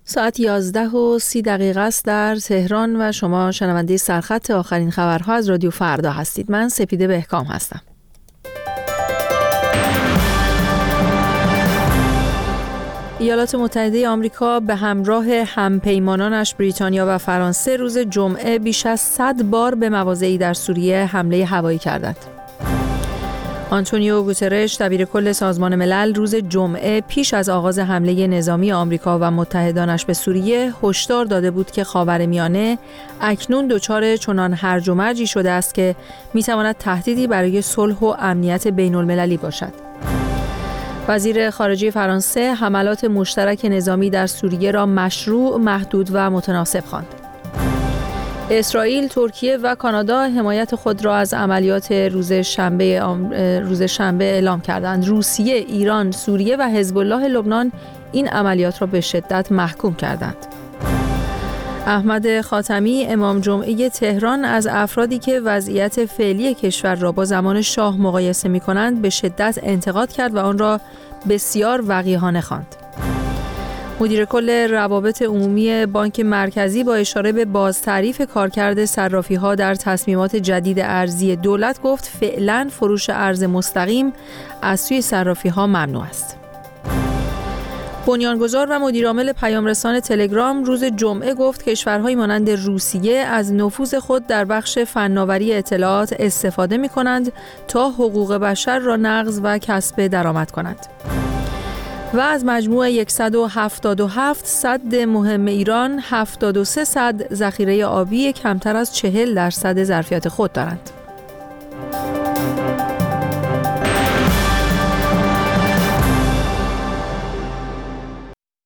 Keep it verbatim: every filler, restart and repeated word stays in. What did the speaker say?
ساعت یازده و سی دقیقه است در تهران و شما شنونده سرخط آخرین خبرها از رادیو فردا هستید. من سپیده بهکام هستم. ایالات متحده آمریکا به همراه همپیمانانش بریتانیا و فرانسه روز جمعه بیش از صد بار به مواضعی در سوریه حمله هوایی کردند. آنتونیو گوترش دبیرکل سازمان ملل روز جمعه پیش از آغاز حمله نظامی آمریکا و متحدانش به سوریه هشدار داده بود که خاورمیانه اکنون دچار چنان هرج و مرجی شده است که میتواند تهدیدی برای صلح و امنیت بین المللی باشد. وزیر خارجه فرانسه حملات مشترک نظامی در سوریه را مشروع، محدود و متناسب خواند. اسرائیل، ترکیه و کانادا حمایت خود را از عملیات روز شنبه روز شنبه اعلام کردند. روسیه، ایران، سوریه و حزب الله لبنان این عملیات را به شدت محکوم کردند. احمد خاتمی، امام جمعه تهران، از افرادی که وضعیت فعلی کشور را با زمان شاه مقایسه می‌کنند به شدت انتقاد کرد و آن را بسیار وقیحانه خواند. مدیر کل روابط عمومی بانک مرکزی با اشاره به بازتعریف کارکرد صرافی‌ها در تصمیمات جدید ارزی دولت گفت فعلاً فروش ارز مستقیم از سوی صرافی‌ها ممنوع است. بنیانگذار و مدیرعامل پیامرسان تلگرام روز جمعه گفت کشورهای مانند روسیه از نفوذ خود در بخش فناوری اطلاعات استفاده می‌کنند تا حقوق بشر را نقض و کسب درآمد کنند. و از مجموع صد و هفتاد و هفت سد مهم ایران، هفتاد و سه سد ذخیره آبی کمتر از چهل درصد ظرفیت خود دارند.